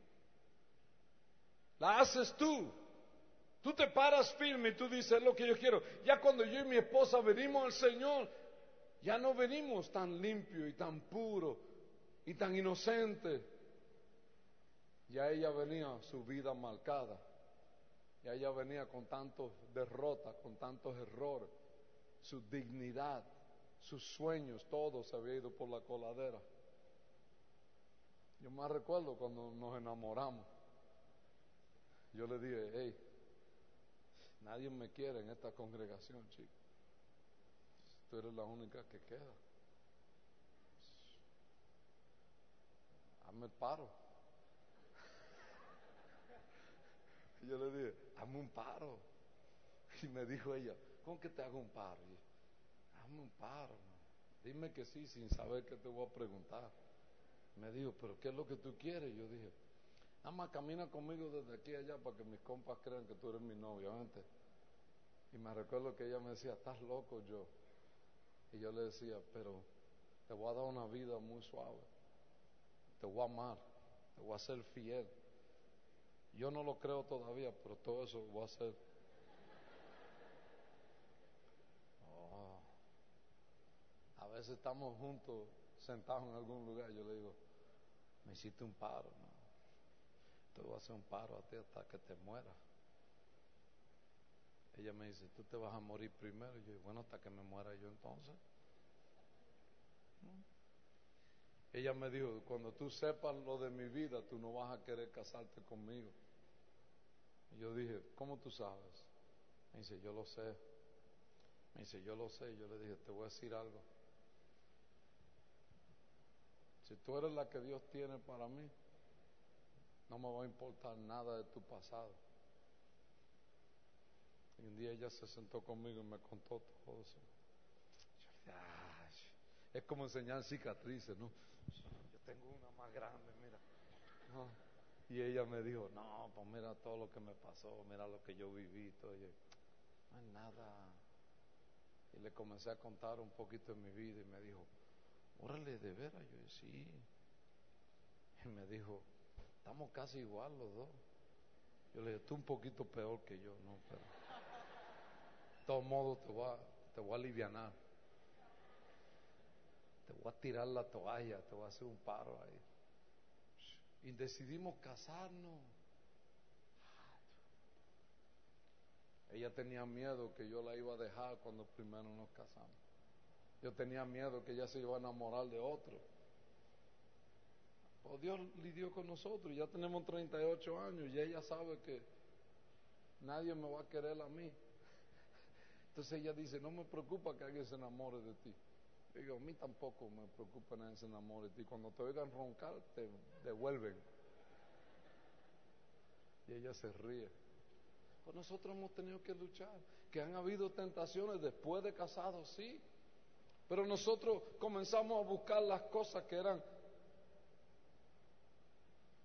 La haces tú. Tú te paras firme y tú dices, es lo que yo quiero. Ya cuando yo y mi esposa venimos al Señor, ya no venimos tan limpio y tan puro y tan inocente. Ya ella venía su vida marcada. Ya ella venía con tantas derrotas, con tantos errores. Su dignidad, sus sueños, todo se había ido por la coladera. Yo me recuerdo cuando nos enamoramos. Yo le dije, hey, nadie me quiere en esta congregación, chico. Tú eres la única que queda. Hazme el paro. Y yo le dije, hazme un paro. Y me dijo ella, ¿cómo que te hago un paro? Y yo, hazme un paro, man. Dime que sí, sin saber qué te voy a preguntar. Me dijo, ¿pero qué es lo que tú quieres? Y yo dije, nada más camina conmigo desde aquí a allá para que mis compas crean que tú eres mi novia, ¿vente? Y me recuerdo que ella me decía, estás loco yo. Y yo le decía, pero te voy a dar una vida muy suave. Te voy a amar, te voy a ser fiel. Yo no lo creo todavía, pero todo eso voy a hacer. Oh. A veces estamos juntos, sentados en algún lugar, yo le digo, me hiciste un paro, ¿no? Te voy a hacer un paro a ti hasta que te mueras. Ella me dice, tú te vas a morir primero. Y yo digo, bueno, hasta que me muera yo entonces. ¿No? Ella me dijo, cuando tú sepas lo de mi vida, tú no vas a querer casarte conmigo. Y yo dije, ¿cómo tú sabes? Me dice, yo lo sé. Me dice, yo lo sé. Y yo le dije, te voy a decir algo. Si tú eres la que Dios tiene para mí, no me va a importar nada de tu pasado. Y un día ella se sentó conmigo y me contó todo eso. Yo le dije, ay, es como enseñar cicatrices, ¿no? Yo tengo una más grande, mira. No. Y ella me dijo, no, pues mira todo lo que me pasó, mira lo que yo viví, todo. Y yo, no es nada. Y le comencé a contar un poquito de mi vida y me dijo, órale, de veras. Yo dije, sí. Y me dijo, estamos casi igual los dos. Yo le dije, tú un poquito peor que yo, ¿no? Pero de todos modos te voy a, te voy a alivianar. Te voy a tirar la toalla, te voy a hacer un paro ahí. Y decidimos casarnos. Ella tenía miedo que yo la iba a dejar cuando primero nos casamos. Yo tenía miedo que ella se iba a enamorar de otro. Pues Dios lidió con nosotros, ya tenemos treinta y ocho años y ella sabe que nadie me va a querer a mí. Entonces ella dice, no me preocupa que alguien se enamore de ti. Digo, a mí tampoco me preocupa que nadie se enamore de ti. Cuando te oigan roncar, te devuelven. Y ella se ríe. Pues nosotros hemos tenido que luchar. Que han habido tentaciones después de casados, sí. Pero nosotros comenzamos a buscar las cosas que eran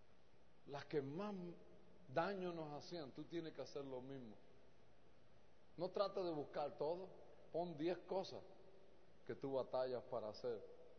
las que más daño nos hacían. Tú tienes que hacer lo mismo. No trate de buscar todo. Pon diez cosas que tú batallas para hacer.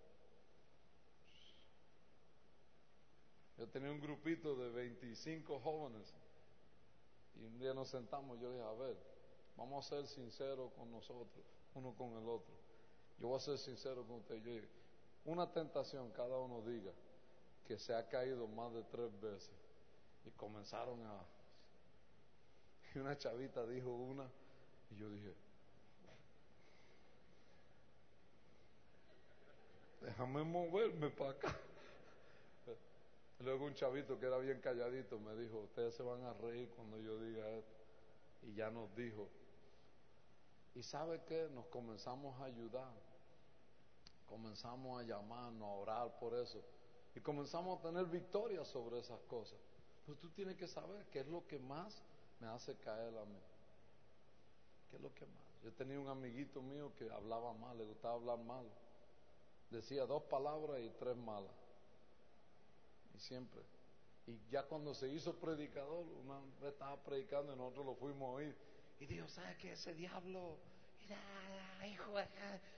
Yo tenía un grupito de veinticinco jóvenes y un día nos sentamos y yo dije, a ver, vamos a ser sinceros con nosotros, uno con el otro. Yo voy a ser sincero con usted. Yo dije, una tentación, cada uno diga que se ha caído más de tres veces. Y comenzaron a... Y una chavita dijo una, y yo dije, déjame moverme para acá. Luego un chavito que era bien calladito me dijo, ustedes se van a reír cuando yo diga esto. Y ya nos dijo, ¿y sabe qué? Nos comenzamos a ayudar, comenzamos a llamarnos, a orar por eso, y comenzamos a tener victoria sobre esas cosas. Pues tú tienes que saber qué es lo que más me hace caer a mí. ¿Qué es lo que más? Yo tenía un amiguito mío que hablaba mal, le gustaba hablar mal. Decía dos palabras y tres malas. Y siempre. Y ya cuando se hizo predicador, una vez estaba predicando y nosotros lo fuimos a oír. Y dijo, ¿sabes qué? Ese diablo, mira, hijo de...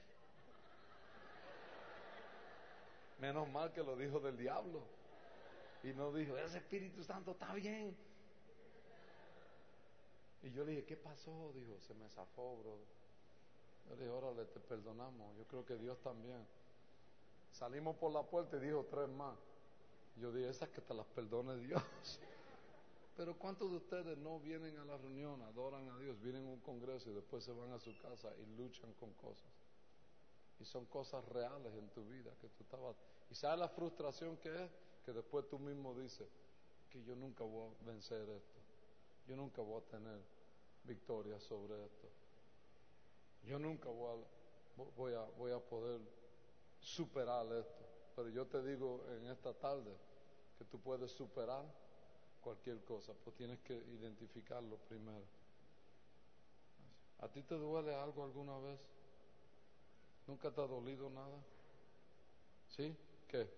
Menos mal que lo dijo del diablo. Y no dijo, ese Espíritu Santo está bien. Y yo le dije, ¿qué pasó? Dijo, se me zafó, bro. Yo le dije, órale, te perdonamos. Yo creo que Dios también. Salimos por la puerta y dijo tres más. Yo dije, esas que te las perdone Dios. Pero ¿cuántos de ustedes no vienen a la reunión, adoran a Dios, vienen a un congreso y después se van a su casa y luchan con cosas? Y son cosas reales en tu vida que tú estabas... ¿Y sabes la frustración que es? Que después tú mismo dices que yo nunca voy a vencer esto. Yo nunca voy a tener victoria sobre esto. Yo nunca voy a, voy a, voy a poder superar esto. Pero yo te digo en esta tarde que tú puedes superar cualquier cosa, pero tienes que identificarlo primero. ¿A ti te duele algo alguna vez? ¿Nunca te ha dolido nada? ¿Sí? ¿Qué?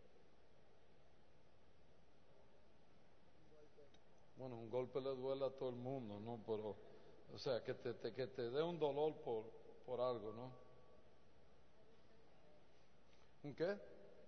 Bueno, un golpe le duele a todo el mundo, ¿no? Pero, o sea, que te, te, que te dé un dolor por, por algo, ¿no? ¿Un qué?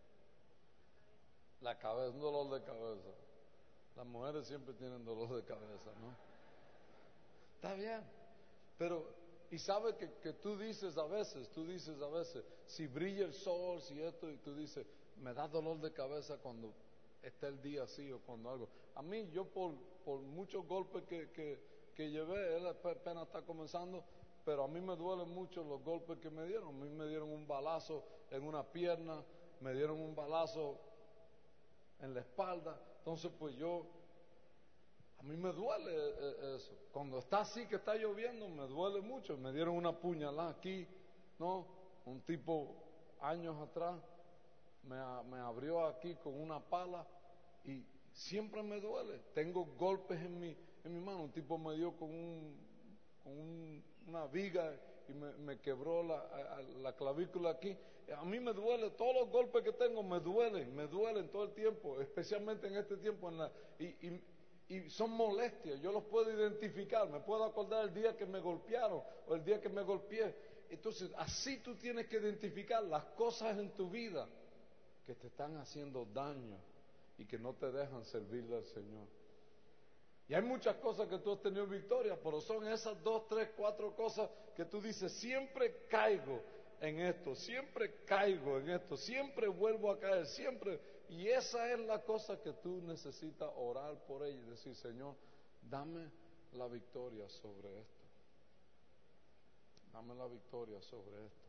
La cabeza, un dolor de cabeza. Las mujeres siempre tienen dolor de cabeza, ¿no? Está bien, pero, y sabes que, que tú dices a veces, tú dices a veces, si brilla el sol, si esto, y tú dices, me da dolor de cabeza cuando está el día así o cuando algo. A mí, yo por, por muchos golpes que, que, que llevé, él apenas está comenzando, pero a mí me duelen mucho los golpes que me dieron. A mí me dieron un balazo en una pierna, me dieron un balazo en la espalda. Entonces, pues yo, a mí me duele eso. Cuando está así, que está lloviendo, me duele mucho. Me dieron una puñalada aquí, ¿no? Un tipo, años atrás, me, me abrió aquí con una pala y siempre me duele. Tengo golpes en mi, en mi mano. Un tipo me dio con, un, con un, una viga y me, me quebró la, la clavícula aquí. A mí me duele, todos los golpes que tengo me duelen, me duelen todo el tiempo, especialmente en este tiempo. En la, y, y, y son molestias, yo los puedo identificar, me puedo acordar el día que me golpearon o el día que me golpeé. Entonces, así tú tienes que identificar las cosas en tu vida que te están haciendo daño y que no te dejan servirle al Señor. Y hay muchas cosas que tú has tenido victoria, pero son esas dos, tres, cuatro cosas que tú dices, siempre caigo en esto, siempre caigo en esto, siempre vuelvo a caer, siempre. Y esa es la cosa que tú necesitas orar por ella y decir, Señor, dame la victoria sobre esto. Dame la victoria sobre esto.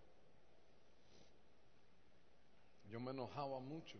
Yo me enojaba mucho.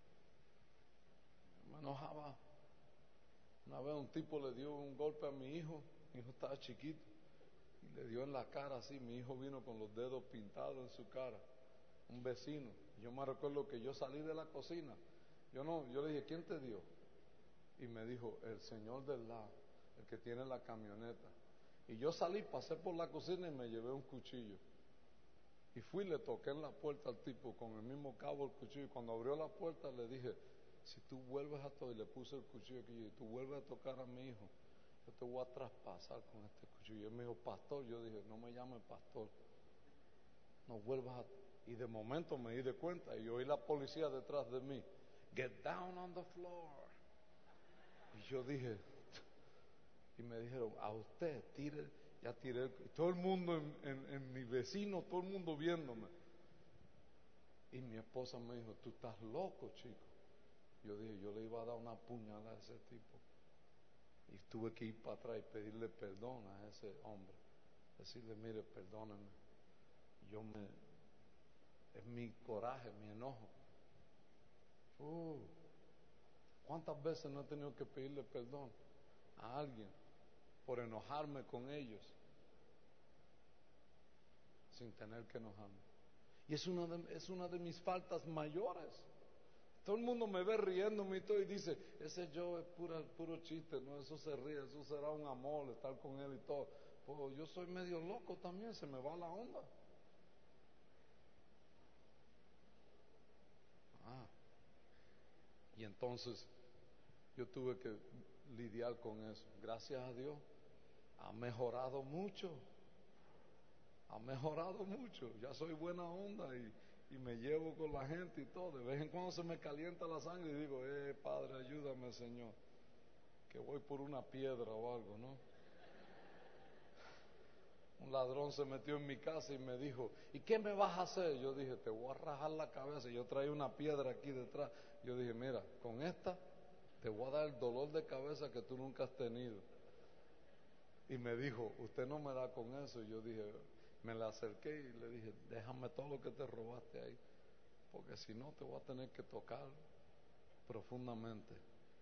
Me enojaba. Una vez un tipo le dio un golpe a mi hijo, mi hijo estaba chiquito, y le dio en la cara así, mi hijo vino con los dedos pintados en su cara, un vecino. Yo me recuerdo que yo salí de la cocina, yo no, yo le dije, ¿quién te dio? Y me dijo, el señor del lado, el que tiene la camioneta. Y yo salí, pasé por la cocina y me llevé un cuchillo. Y fui y le toqué en la puerta al tipo con el mismo cabo el cuchillo. Y cuando abrió la puerta le dije, si tú vuelves a tocar, y le puse el cuchillo aquí, y tú vuelves a tocar a mi hijo, yo te voy a traspasar con este cuchillo. Y él me dijo, pastor. Yo dije, no me llames pastor, no vuelvas a... Y de momento me di de cuenta y oí la policía detrás de mí, get down on the floor. Y yo dije, y me dijeron, a usted, tire, ya tiré. Y todo el mundo en, en, en mi vecino, todo el mundo viéndome. Y mi esposa me dijo, tú estás loco, chico. Yo dije, yo le iba a dar una puñalada a ese tipo. Y tuve que ir para atrás y pedirle perdón a ese hombre. Decirle, mire, perdóneme. Yo me... Es mi coraje, mi enojo. Uh, ¿Cuántas veces no he tenido que pedirle perdón a alguien por enojarme con ellos sin tener que enojarme? Y es una de, es una de mis faltas mayores. Todo el mundo me ve riéndome y todo y dice, ese yo es pura, puro chiste, no, eso se ríe, eso será un amor estar con él y todo. Pues yo soy medio loco también, se me va la onda. Ah, y entonces yo tuve que lidiar con eso. Gracias a Dios ha mejorado mucho, ha mejorado mucho. Ya soy buena onda y, y me llevo con la gente y todo. De vez en cuando se me calienta la sangre y digo, eh, Padre, ayúdame, Señor, que voy por una piedra o algo, ¿no? Un ladrón se metió en mi casa y me dijo, ¿y qué me vas a hacer? Yo dije, te voy a rajar la cabeza. Yo traía una piedra aquí detrás. Yo dije, mira, con esta te voy a dar el dolor de cabeza que tú nunca has tenido. Y me dijo, usted no me da con eso. Y yo dije, me le acerqué y le dije, déjame todo lo que te robaste ahí, porque si no te voy a tener que tocar profundamente.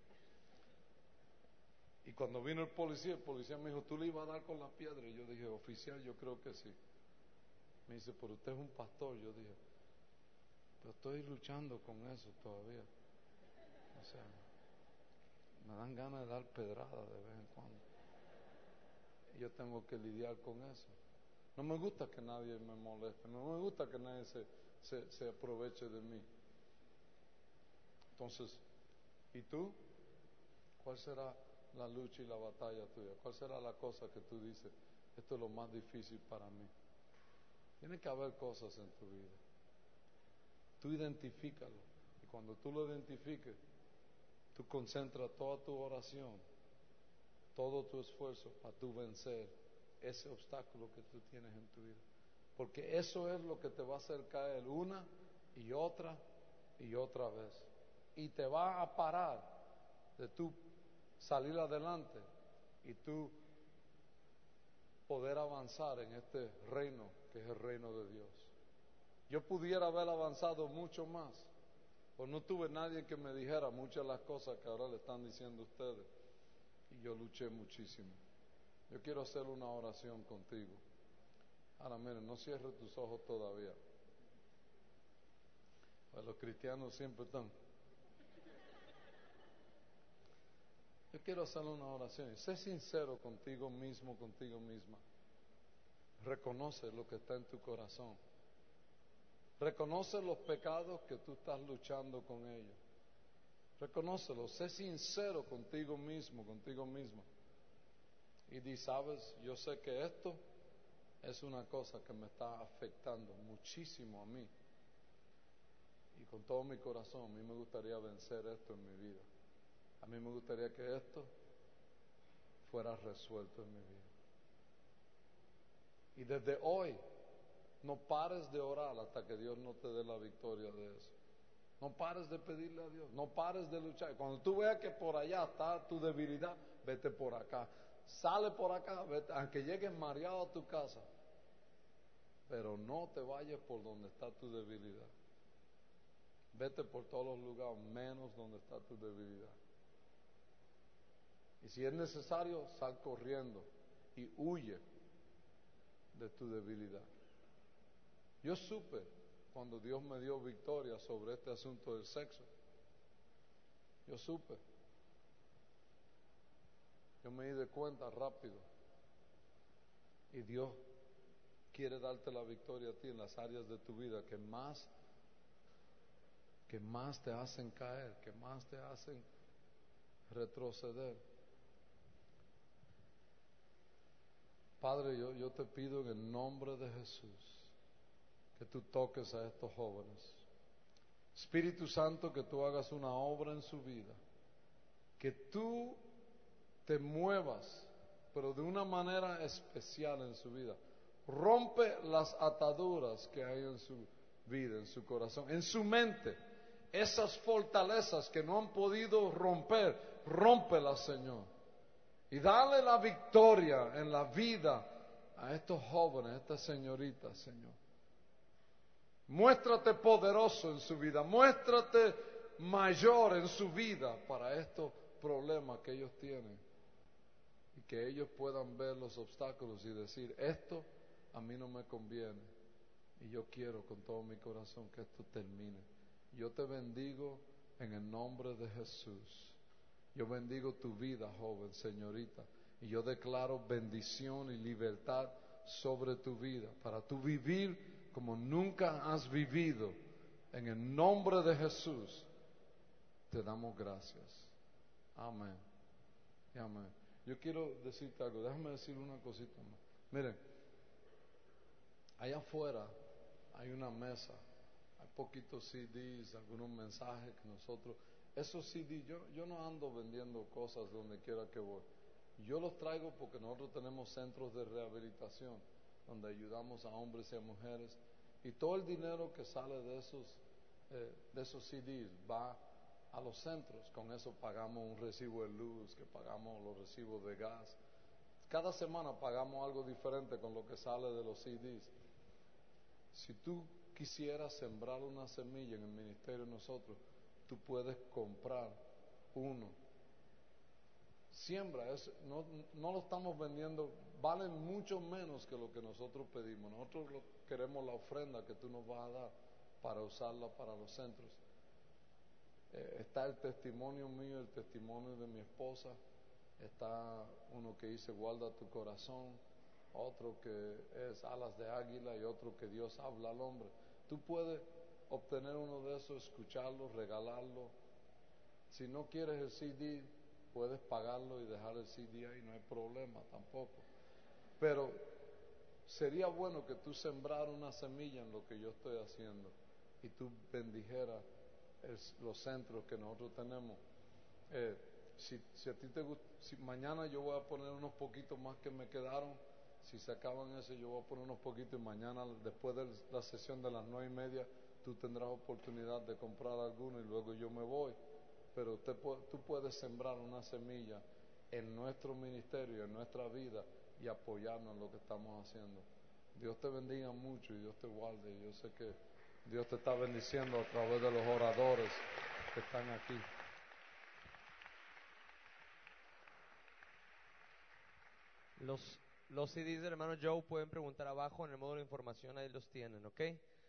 Y cuando vino el policía, el policía me dijo, ¿tú le ibas a dar con la piedra? Y yo dije, oficial, yo creo que sí. Me dice, pero usted es un pastor. Yo dije, pero estoy luchando con eso todavía. O sea, me dan ganas de dar pedradas de vez en cuando. Y yo tengo que lidiar con eso. No me gusta que nadie me moleste, no me gusta que nadie se, se, se aproveche de mí. Entonces, ¿y tú? ¿Cuál será la lucha y la batalla tuya? ¿Cuál será la cosa que tú dices, esto es lo más difícil para mí? Tiene que haber cosas en tu vida. Tú identifícalo. Y cuando tú lo identifiques, tú concentras toda tu oración, todo tu esfuerzo para tú vencer ese obstáculo que tú tienes en tu vida. Porque eso es lo que te va a hacer caer una y otra y otra vez. Y te va a parar de tú salir adelante y tú poder avanzar en este reino que es el reino de Dios. Yo pudiera haber avanzado mucho más, pero no tuve nadie que me dijera muchas de las cosas que ahora le están diciendo ustedes. Y yo luché muchísimo. Yo quiero hacer una oración contigo. Ahora miren, no cierres tus ojos todavía. Pues los cristianos siempre están. Yo quiero hacer una oración. Y sé sincero contigo mismo, contigo misma. Reconoce lo que está en tu corazón. Reconoce los pecados que tú estás luchando con ellos. Reconócelo. Sé sincero contigo mismo, contigo misma. Y di, sabes, yo sé que esto es una cosa que me está afectando muchísimo a mí. Y con todo mi corazón, a mí me gustaría vencer esto en mi vida. A mí me gustaría que esto fuera resuelto en mi vida. Y desde hoy, no pares de orar hasta que Dios no te dé la victoria de eso. No pares de pedirle a Dios, no pares de luchar. Cuando tú veas que por allá está tu debilidad, vete por acá. Sale por acá, vete, aunque llegues mareado a tu casa. Pero no te vayas por donde está tu debilidad. Vete por todos los lugares, menos donde está tu debilidad. Y si es necesario, sal corriendo y huye de tu debilidad. Yo supe cuando Dios me dio victoria sobre este asunto del sexo. Yo supe. Yo me di de cuenta rápido. Y Dios quiere darte la victoria a ti en las áreas de tu vida que más, que más te hacen caer, que más te hacen retroceder. Padre, yo, yo te pido en el nombre de Jesús que tú toques a estos jóvenes. Espíritu Santo, que tú hagas una obra en su vida, que tú te muevas, pero de una manera especial en su vida. Rompe las ataduras que hay en su vida, en su corazón, en su mente. Esas fortalezas que no han podido romper, rómpelas, Señor. Y dale la victoria en la vida a estos jóvenes, a estas señoritas, Señor. Muéstrate poderoso en su vida, muéstrate mayor en su vida para estos problemas que ellos tienen. Y que ellos puedan ver los obstáculos y decir, esto a mí no me conviene. Y yo quiero con todo mi corazón que esto termine. Yo te bendigo en el nombre de Jesús. Yo bendigo tu vida, joven, señorita. Y yo declaro bendición y libertad sobre tu vida, para tú vivir como nunca has vivido. En el nombre de Jesús, te damos gracias. Amén. Y amén. Yo quiero decirte algo, déjame decir una cosita más. Miren, allá afuera hay una mesa, hay poquitos C Ds, algunos mensajes que nosotros, esos C Ds, yo, yo no ando vendiendo cosas donde quiera que voy. Yo los traigo porque nosotros tenemos centros de rehabilitación donde ayudamos a hombres y a mujeres, y todo el dinero que sale de esos, eh, de esos C Ds va a los centros. Con eso pagamos un recibo de luz, que pagamos los recibos de gas. Cada semana pagamos algo diferente con lo que sale de los C Ds. Si tú quisieras sembrar una semilla en el ministerio de nosotros, tú puedes comprar uno. Siembra, es, no, no lo estamos vendiendo, valen mucho menos que lo que nosotros pedimos. Nosotros lo, queremos la ofrenda que tú nos vas a dar para usarla para los centros. Eh, está el testimonio mío, el testimonio de mi esposa, está uno que dice guarda tu corazón, otro que es alas de águila y otro que Dios habla al hombre. Tú puedes obtener uno de esos, escucharlo, regalarlo. Si no quieres el C D, puedes pagarlo y dejar el C D ahí, no hay problema tampoco. Pero sería bueno que tú sembraras una semilla en lo que yo estoy haciendo y tú bendijeras el, los centros que nosotros tenemos. Eh, si, si a ti te gusta, si mañana yo voy a poner unos poquitos más que me quedaron, si se acaban ese yo voy a poner unos poquitos y mañana después de la sesión de las nueve y media tú tendrás oportunidad de comprar alguno y luego yo me voy. Pero usted, tú puedes sembrar una semilla en nuestro ministerio, en nuestra vida y apoyarnos en lo que estamos haciendo. Dios te bendiga mucho y Dios te guarde. Y yo sé que Dios te está bendiciendo a través de los oradores que están aquí. Los, los C Ds del hermano Joe pueden preguntar abajo en el módulo de información, ahí los tienen, ¿ok?